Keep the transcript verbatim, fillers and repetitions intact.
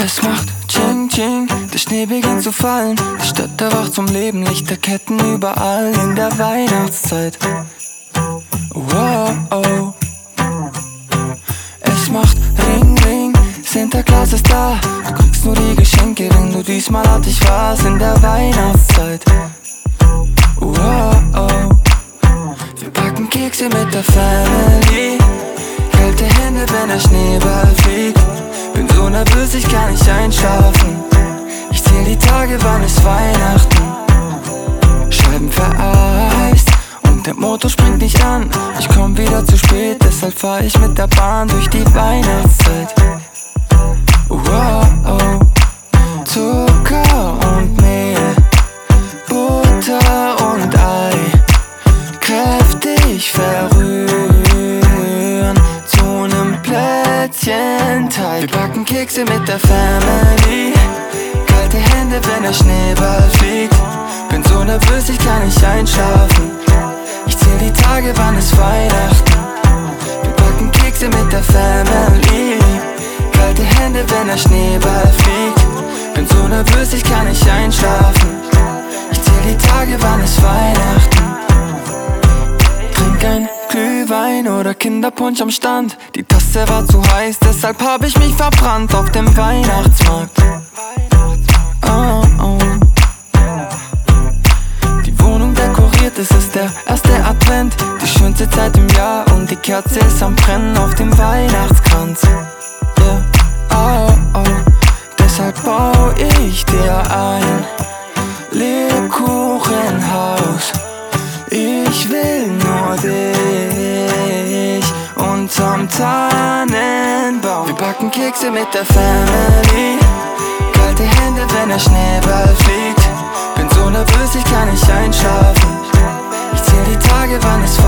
Es macht Ching Ching, der Schnee beginnt zu fallen. Die Stadt erwacht zum Leben, Lichterketten überall in der Weihnachtszeit. Wow, oh. Es macht Ring Ring, Santa Claus ist da. Du kriegst nur die Geschenke, wenn du diesmal artig warst in der Weihnachtszeit. Wow, oh. Wir backen Kekse mit der Family. Kalte Hände, wenn der Schneeball fliegt. Bin so nervös, ich kann nicht einschlafen. Ich zähl die Tage, wann ist Weihnachten. Scheiben vereist und der Motor springt nicht an. Ich komm wieder zu spät, deshalb fahr ich mit der Bahn durch die Weihnachtszeit. Wow, oh. Zucker und Mehl, Butter und Ei, kräftig verrühren zu nem Plätzchenteig. Wir backen Kekse mit der Family. Kalte Hände, wenn der Schneeball fliegt. Bin so nervös, ich kann nicht einschlafen. Ich zähl die Tage, wann ist Weihnachten. Wir backen Kekse mit der Family. Kalte Hände, wenn der Schneeball fliegt. Bin so nervös, ich kann nicht einschlafen. Ich zähl die Tage, wann ist Weihnachten. Trink ein Glühwein oder Kinderpunsch am Stand. Die Tasse war zu heiß, deshalb hab ich mich verbrannt auf dem Weihnachtsmarkt. Oh, oh. Die Wohnung dekoriert, es ist der erste Advent. Die schönste Zeit im Jahr und die Kerze ist am Brennen auf dem Weihnachtskranz. Yeah. Oh, oh. Deshalb bau ich dir ein Lebkuchenhaus. Ich will nur dich unterm Tannenbaum. Wir backen Kekse mit der Family. Kalte Hände, wenn der Schneeball fliegt. Bin so nervös, ich kann nicht einschlafen. Ich zähl die Tage, wann es